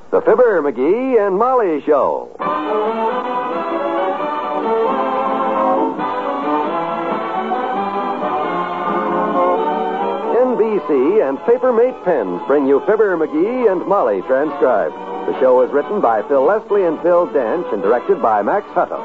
The Fibber, McGee, and Molly Show. NBC and Papermate Pens bring you Fibber, McGee, and Molly transcribed. The show is written by Phil Leslie and Phil Dench and directed by Max Hutto.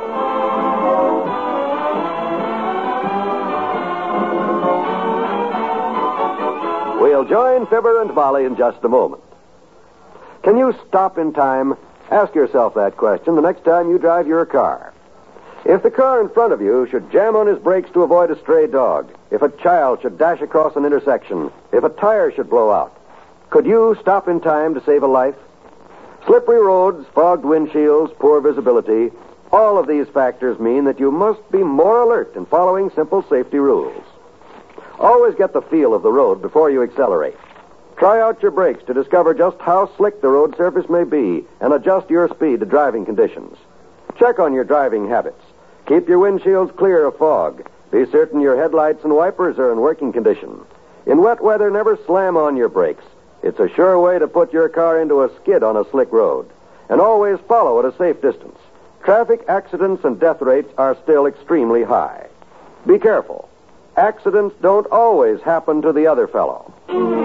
We'll join Fibber and Molly in just a moment. Can you stop in time? Ask yourself that question the next time you drive your car. If the car in front of you should jam on his brakes to avoid a stray dog, if a child should dash across an intersection, if a tire should blow out, could you stop in time to save a life? Slippery roads, fogged windshields, poor visibility, all of these factors mean that you must be more alert in following simple safety rules. Always get the feel of the road before you accelerate. Try out your brakes to discover just how slick the road surface may be and adjust your speed to driving conditions. Check on your driving habits. Keep your windshields clear of fog. Be certain your headlights and wipers are in working condition. In wet weather, never slam on your brakes. It's a sure way to put your car into a skid on a slick road. And always follow at a safe distance. Traffic accidents and death rates are still extremely high. Be careful. Accidents don't always happen to the other fellow.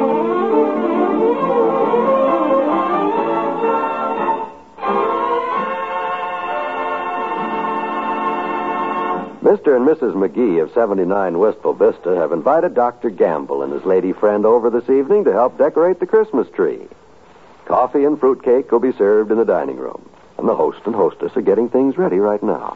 Mr. and Mrs. McGee of 79 Wistful Vista have invited Dr. Gamble and his lady friend over this evening to help decorate the Christmas tree. Coffee and fruitcake will be served in the dining room, and the host and hostess are getting things ready right now.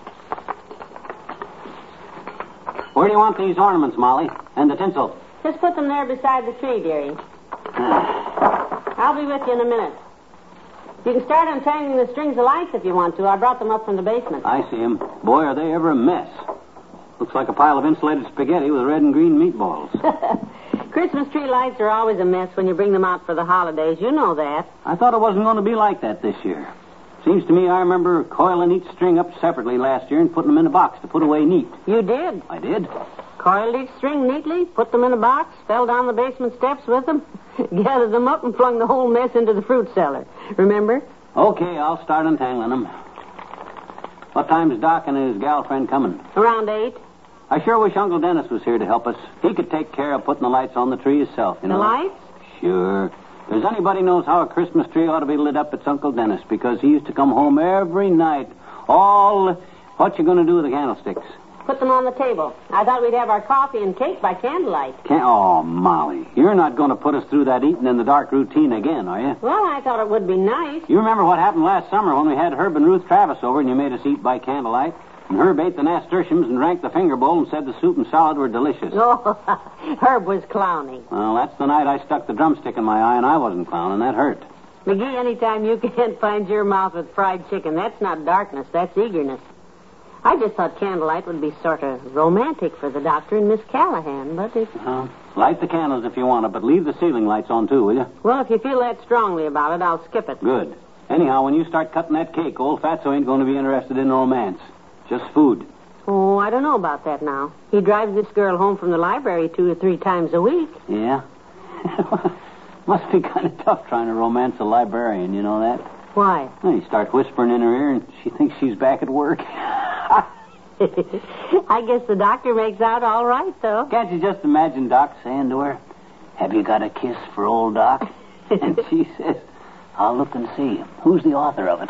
Where do you want these ornaments, Molly? And the tinsel? Just put them there beside the tree, dearie. I'll be with you in a minute. You can start untangling the strings of lights if you want to. I brought them up from the basement. I see them. Boy, are they ever a mess. Looks like a pile of insulated spaghetti with red and green meatballs. Christmas tree lights are always a mess when you bring them out for the holidays. You know that. I thought it wasn't going to be like that this year. Seems to me I remember coiling each string up separately last year and putting them in a box to put away neat. You did? I did. Coiled each string neatly, put them in a box, fell down the basement steps with them, gathered them up, and flung the whole mess into the fruit cellar. Remember? Okay, I'll start untangling them. What time's Doc and his gal friend coming? Around 8. I sure wish Uncle Dennis was here to help us. He could take care of putting the lights on the tree himself, you know. The lights? Sure. If there's anybody knows how a Christmas tree ought to be lit up, it's Uncle Dennis, because he used to come home every night. What you going to do with the candlesticks? Put them on the table. I thought we'd have our coffee and cake by candlelight. Oh, Molly, you're not going to put us through that eating in the dark routine again, are you? Well, I thought it would be nice. You remember what happened last summer when we had Herb and Ruth Travis over and you made us eat by candlelight? And Herb ate the nasturtiums and drank the finger bowl and said the soup and salad were delicious. Oh, Herb was clowning. Well, that's the night I stuck the drumstick in my eye and I wasn't clowning. That hurt. McGee, anytime you can't find your mouth with fried chicken, that's not darkness, that's eagerness. I just thought candlelight would be sort of romantic for the doctor and Miss Callahan, but it... Light the candles if you want to, but leave the ceiling lights on, too, will you? Well, if you feel that strongly about it, I'll skip it. Good. Anyhow, when you start cutting that cake, old Fatso ain't going to be interested in romance. Just food. Oh, I don't know about that now. He drives this girl home from the library 2 or 3 times a week. Yeah? Must be kind of tough trying to romance a librarian, you know that? Why? Well, you start whispering in her ear and she thinks she's back at work. I guess the doctor makes out all right, though. Can't you just imagine Doc saying to her, "Have you got a kiss for old Doc?" And she says, "I'll look and see. Who's the author of it?"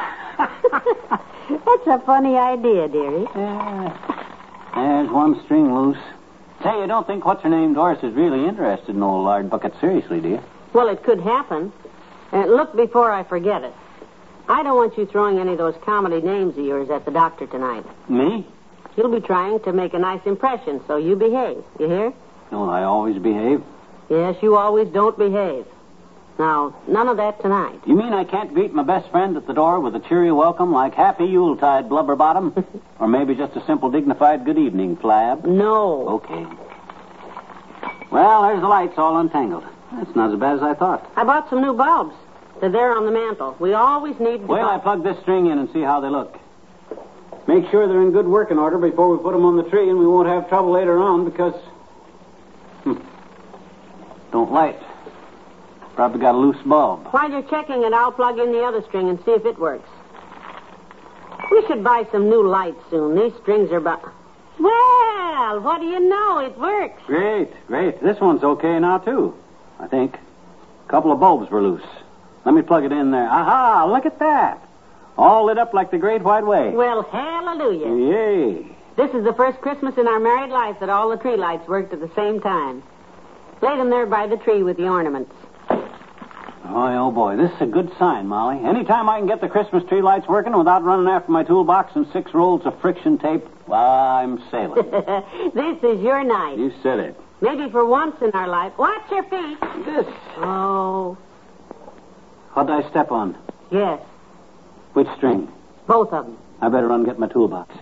That's a funny idea, dearie. There's one string loose. Say, you don't think what's-her-name Doris is really interested in old Lard Bucket seriously, do you? Well, it could happen. Look before I forget it. I don't want you throwing any of those comedy names of yours at the doctor tonight. Me? You'll be trying to make a nice impression, so you behave. You hear? Don't I always behave? Yes, you always don't behave. Now, none of that tonight. You mean I can't greet my best friend at the door with a cheery welcome like Happy Yuletide, Blubberbottom? Or maybe just a simple, dignified good evening, Flab? No. Okay. Well, there's the lights all untangled. That's not as bad as I thought. I bought some new bulbs. They're there on the mantel. We always need... Well, I plug this string in and see how they look. Make sure they're in good working order before we put them on the tree, and we won't have trouble later on because... Don't light. Probably got a loose bulb. While you're checking it, I'll plug in the other string and see if it works. We should buy some new lights soon. These strings are about... Well, what do you know? It works. Great. This one's okay now, too, I think. A couple of bulbs were loose. Let me plug it in there. Aha, look at that. All lit up like the Great White Way. Well, hallelujah. Yay. This is the first Christmas in our married life that all the tree lights worked at the same time. Lay them there by the tree with the ornaments. Oh, boy. This is a good sign, Molly. Anytime I can get the Christmas tree lights working without running after my toolbox and 6 rolls of friction tape, well, I'm sailing. This is your night. You said it. Maybe for once in our life. Watch your feet. This. Oh. What'd I step on? Yes, Which string? both of them. I better run and get my toolbox.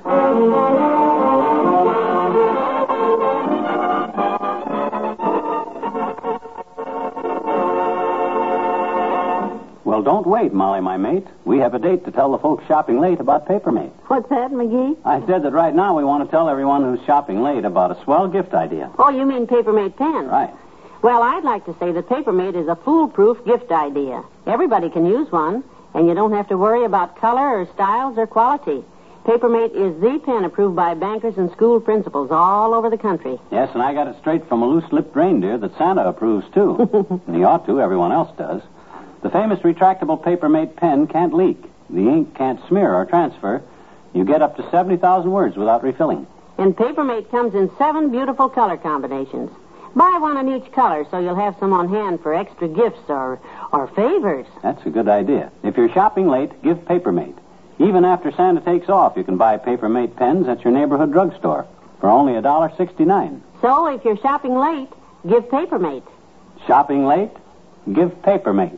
Well, don't wait, Molly, my mate. We have a date to tell the folks shopping late about Papermate. What's that, McGee? I said that right now we want to tell everyone who's shopping late about a swell gift idea. Oh, you mean Papermate pens? Right. Well, I'd like to say that Papermate is a foolproof gift idea. Everybody can use one, and you don't have to worry about color or styles or quality. Papermate is the pen approved by bankers and school principals all over the country. Yes, and I got it straight from a loose-lipped reindeer that Santa approves, too. And he ought to. Everyone else does. The famous retractable Papermate pen can't leak. The ink can't smear or transfer. You get up to 70,000 words without refilling. And Papermate comes in 7 beautiful color combinations. Buy one in each color so you'll have some on hand for extra gifts or favors. That's a good idea. If you're shopping late, give Papermate. Even after Santa takes off, you can buy Papermate pens at your neighborhood drugstore for only $1.69. So if you're shopping late, give Papermate. Shopping late? Give Papermate.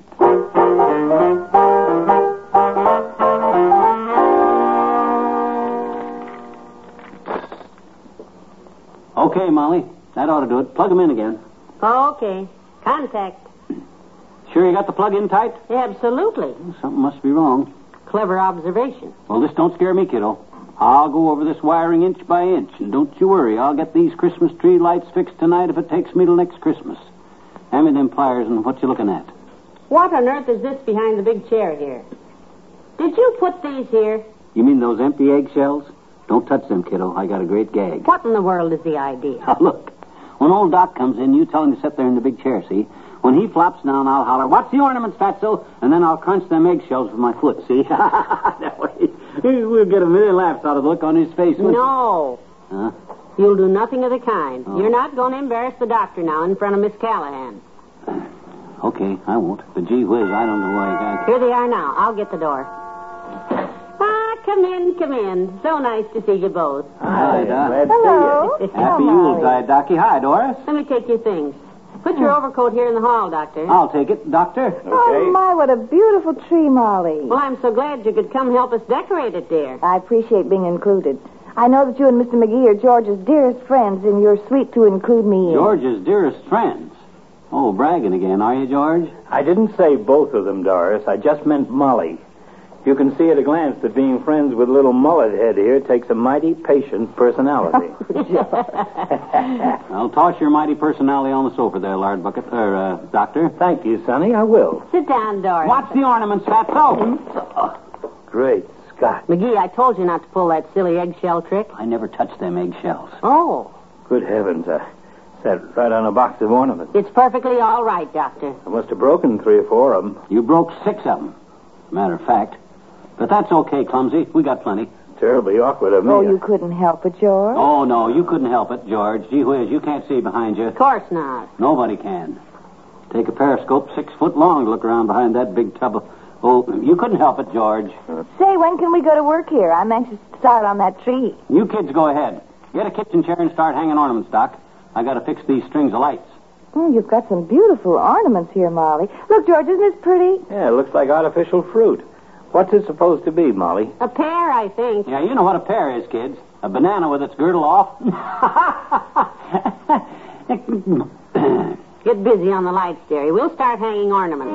Okay, Molly. That ought to do it. Plug them in again. Okay. Contact. Sure you got the plug in tight? Absolutely. Something must be wrong. Clever observation. Well, this don't scare me, kiddo. I'll go over this wiring inch by inch, and don't you worry. I'll get these Christmas tree lights fixed tonight if it takes me till next Christmas. Hand me them pliers, and what you looking at? What on earth is this behind the big chair here? Did you put these here? You mean those empty eggshells? Don't touch them, kiddo. I got a great gag. What in the world is the idea? Now, look. When old Doc comes in, you tell him to sit there in the big chair, see? When he flops down, I'll holler, "What's the ornaments, Fatso?" And then I'll crunch them eggshells with my foot, see? That way, we'll get a million laughs out of the look on his face. No. Huh? You'll do nothing of the kind. Oh. You're not going to embarrass the doctor now in front of Miss Callahan. Okay, I won't. But gee whiz, I don't know why you guys... Here they are now. I'll get the door. Come in, come in. So nice to see you both. Hi, Doc. Glad to Hello. see you. Happy Yuletide, Docky. Hi, Doris. Let me take your things. Put your overcoat here in the hall, Doctor. I'll take it, Doctor. Okay. Oh, my, what a beautiful tree, Molly. Well, I'm so glad you could come help us decorate it, dear. I appreciate being included. I know that you and Mr. McGee are George's dearest friends, and you're sweet to include me in. George's dearest friends. Oh, bragging again, are you, George? I didn't say both of them, Doris. I just meant Molly. You can see at a glance that being friends with little mullet head here takes a mighty patient personality. I'll toss your mighty personality on the sofa there, Lard Bucket. Doctor. Thank you, Sonny. I will. Sit down, Doris. Watch the ornaments, Fatso. Great Scott. McGee, I told you not to pull that silly eggshell trick. I never touched them eggshells. Oh, Good heavens. I sat right on a box of ornaments. it's perfectly all right, Doctor. I must have broken 3 or 4 of them. You broke 6 of them. Matter of fact. But that's okay, Clumsy. We got plenty. Terribly awkward of me. Oh, you couldn't help it, George. Oh, no, you couldn't help it, George. Gee whiz, you can't see behind you. Of course not. Nobody can. Take a periscope 6 foot long to look around behind that big tub of... Oh, you couldn't help it, George. Say, when can we go to work here? I'm anxious to start on that tree. You kids go ahead. Get a kitchen chair and start hanging ornaments, Doc. I got to fix these strings of lights. Oh, you've got some beautiful ornaments here, Molly. Look, George, isn't this pretty? Yeah, it looks like artificial fruit. What's it supposed to be, Molly? A pear, I think. Yeah, you know what a pear is, kids. A banana with its girdle off. Get busy on the lights, dearie. We'll start hanging ornaments.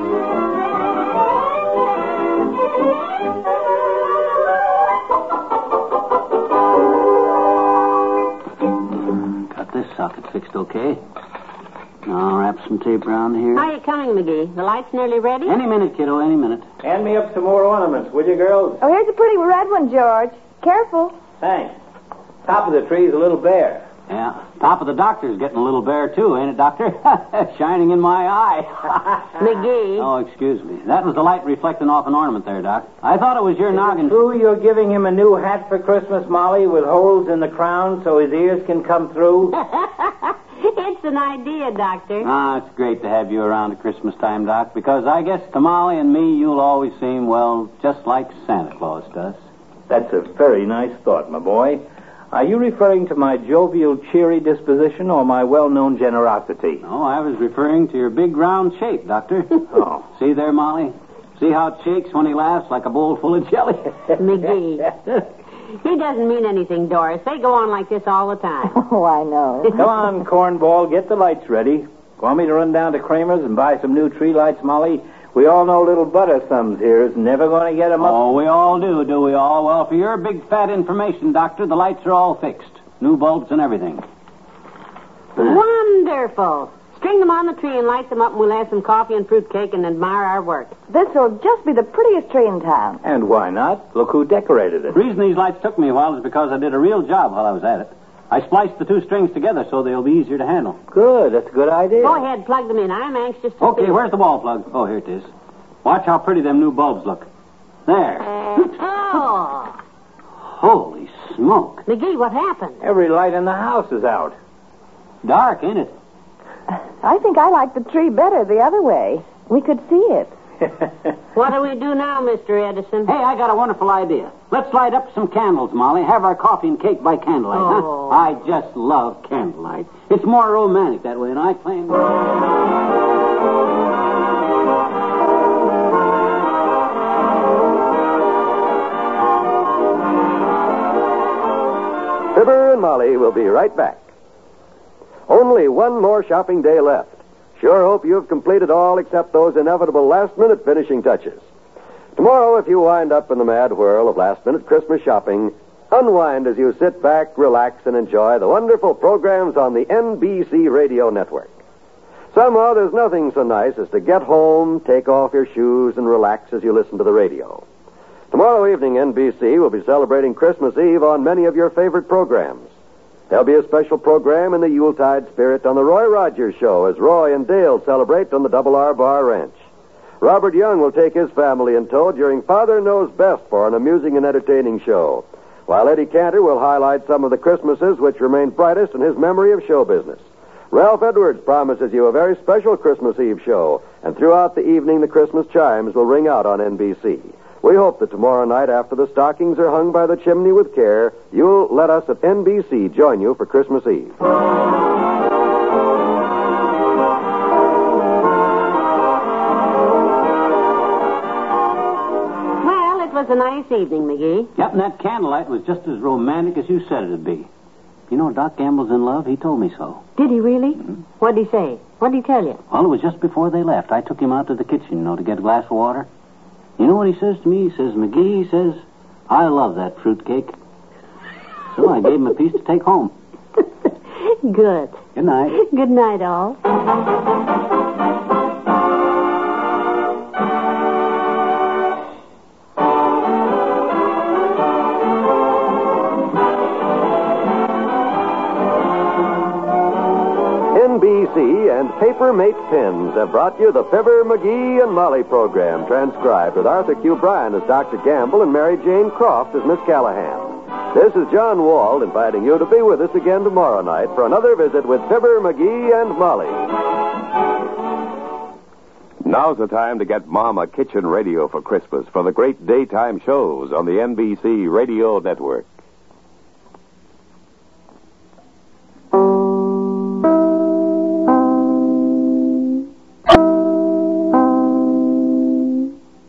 Got this socket fixed okay. I'll wrap some tape around here. How are you coming, McGee? The light's nearly ready? Any minute, kiddo, any minute. Hand me up some more ornaments, will you, girls? Oh, here's a pretty red one, George. Careful. Thanks. Top of the tree's a little bare. Yeah. Top of the doctor's getting a little bare, too, ain't it, Doctor? Shining in my eye. McGee. Oh, excuse me. That was the light reflecting off an ornament there, Doc. I thought it was your noggin. True you're giving him a new hat for Christmas, Molly, with holes in the crown so his ears can come through? It's an idea, Doctor. Ah, it's great to have you around at Christmas time, Doc, because I guess to Molly and me, you'll always seem, well, just like Santa Claus does. That's a very nice thought, my boy. Are you referring to my jovial, cheery disposition or my well-known generosity? Oh, I was referring to your big round shape, Doctor. Oh. See there, Molly? See how it shakes when he laughs like a bowl full of jelly? McGee. He doesn't mean anything, Doris. They go on like this all the time. Oh, I know. Come on, cornball, get the lights ready. Want me to run down to Kramer's and buy some new tree lights, Molly? We all know little Butter Thumbs here is never going to get them up. Oh, we all do we all? Well, for your big fat information, Doctor, the lights are all fixed. New bulbs and everything. Wonderful. String them on the tree and light them up, and we'll have some coffee and fruitcake and admire our work. This will just be the prettiest tree in town. And why not? Look who decorated it. The reason these lights took me a while is because I did a real job while I was at it. I spliced the two strings together so they'll be easier to handle. Good, that's a good idea. Go ahead, plug them in. I'm anxious to Okay, see. where's the wall plug? Oh, here it is. Watch how pretty them new bulbs look. There. Oh. Holy smoke. McGee, what happened? Every light in the house is out. Dark, ain't it? I think I like the tree better the other way. We could see it. What do we do now, Mr. Edison? Hey, I got a wonderful idea. Let's light up some candles, Molly. Have our coffee and cake by candlelight, Oh. huh? I just love candlelight. It's more romantic that way, and I claim... Fibber and Molly will be right back. Only one more shopping day left. Sure hope you've completed all except those inevitable last-minute finishing touches. Tomorrow, if you wind up in the mad whirl of last-minute Christmas shopping, unwind as you sit back, relax, and enjoy the wonderful programs on the NBC Radio Network. Somehow, there's nothing so nice as to get home, take off your shoes, and relax as you listen to the radio. Tomorrow evening, NBC will be celebrating Christmas Eve on many of your favorite programs. There'll be a special program in the Yuletide spirit on the Roy Rogers Show as Roy and Dale celebrate on the Double R Bar Ranch. Robert Young will take his family in tow during Father Knows Best for an amusing and entertaining show, while Eddie Cantor will highlight some of the Christmases which remain brightest in his memory of show business. Ralph Edwards promises you a very special Christmas Eve show, and throughout the evening the Christmas chimes will ring out on NBC. We hope that tomorrow night, after the stockings are hung by the chimney with care, you'll let us at NBC join you for Christmas Eve. Well, it was a nice evening, McGee. Yep, and that candlelight was just as romantic as you said it'd be. You know, Doc Gamble's in love. He told me so. Did he really? What'd he say? What'd he tell you? Well, it was just before they left. I took him out to the kitchen, to get a glass of water. You know what he says to me? He says, McGee, he says, I love that fruitcake. So I gave him a piece to take home. Good. Good night. Good night, all. NBC and Paper Mate Pens have brought you the Fibber, McGee, and Molly program, transcribed with Arthur Q. Bryan as Dr. Gamble and Mary Jane Croft as Miss Callahan. This is John Wald inviting you to be with us again tomorrow night for another visit with Fibber, McGee, and Molly. Now's the time to get Mom a kitchen radio for Christmas for the great daytime shows on the NBC Radio Network.